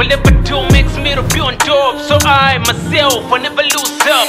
Whatever do makes me to be on top. So I, myself, I never lose up.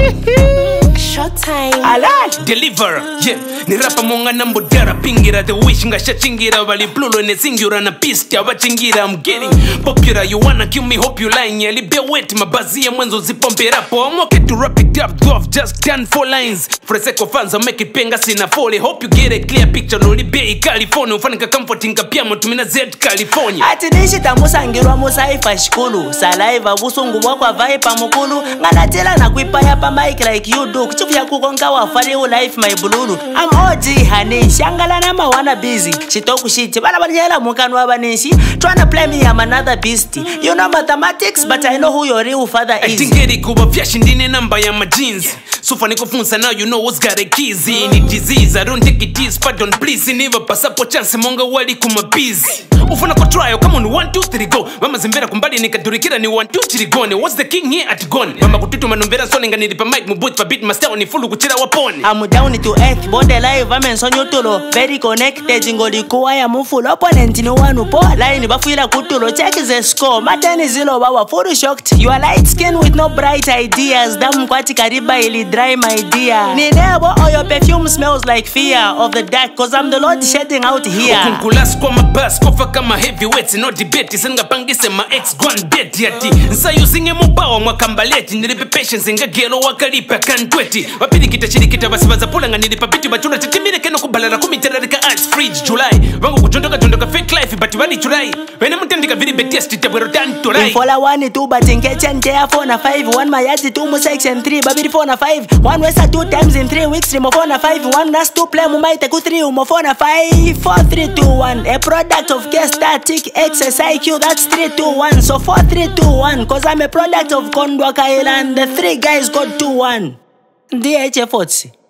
Short time. Alright, deliver. Yeah, ni rapa monga nambo dara pingira. The wish nga shachingira. Wali plulo ne singira na pista wachingira. I'm getting popular. You wanna kill me, hope you lying. Yeah, libe wet, mabazi ya mwenzo zipompe rapo. I'm okay to wrap it up, glove, just done 4 lines. For the sake of fans, I make it penga sina fole. Hope you get a clear picture. No libe California. Ufanika comforting kapiamo tumina Z California. Ati nishita musangirwa musaifa shikulu. Salaiva busungu wakwa vaipa mukulu. Nganatela na kuipaya pa mic like you do. Kuchufya kukonga wafari u life my bululu. I'm OG honey. Shangala nama wana busy. Shitoku shiti. Bala banyela mukanu wabanishi. Tryna play me I'm another beastie. You know mathematics but I know who your real father is. Tingeri kuba vyashi ndine namba ya ma jeans. Sufa niko funsa now you know what's got a keys. Ni disease I don't take it easy. Pardon please. Never pass up a chance monga wali kuma busy. Ufuna ko trial come on 1 2 3 go. Mama zimbera kumbali nikadurikira ni 1 2 3 gone. What's the king here at gone? Mama kututu manumbera so nga nilipa mic mubut for beat master ni fulu kuchira waponi. I'm down to earth body live I'm so nyutulo. Very connected ngoli kuwa ya mufulo. Opponent no one upo. Line bafuira kutulo. Check the score. Mateni zilo bawa full shocked. You are light skin with no bright ideas. Damu kwati kariba ili dry my dear. Ni nebo all your perfume smells like fear of the dark. Cause I'm the Lord shedding out here. Kunkulas kwa mabas kofa kama heavyweights. No debate senga pangise ma ex gone dead yati. Nsa yusinge mubawa mwakambaleti. Nilipe patience nga gelo wakalipa kantweti. Wapidi kita chiri kita basibaza pula nga nilipa biti batuna titimire keno kubalana kumiterarika arts fridge July. Wangu kujondoka fake life but wani chulai. Wene mutendika viri betias titabwero dan turai. Infola 1 2 but inkechen tea 4 na 5. 1 mayati 2 mu section 3 babiri 4 na 5. 1 wesa 2 times in 3 weeks rimo 4 na 5. 1 nas 2 play mu maite ku 3 umo 4 na 5. 4 3 2 1 a product of K static XSIQ that's 3 2 1 so 4 3 2 1 cause I'm a product of Kondwa Kaila and the 3 guys got 2 1 DHF 40